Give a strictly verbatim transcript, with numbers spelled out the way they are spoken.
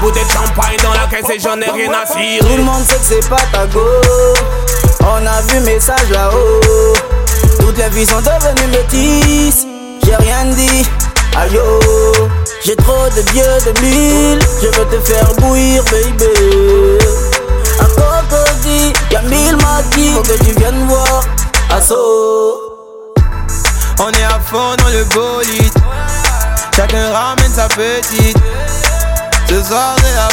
bouteille de champagne dans la caisse et j'en ai rien à cirer. Tout le monde sait que c'est pas ta go. On a vu message là-haut. Toutes les filles sont devenues métisses. J'ai rien dit, aïe oh. J'ai trop de dieu de l'huile. Je veux te faire bouillir baby. Un crocodile, Camille m'a dit faut que tu viennes voir Assaut. On est à fond dans le bolide. Chacun ramène sa petite. Ce soir c'est la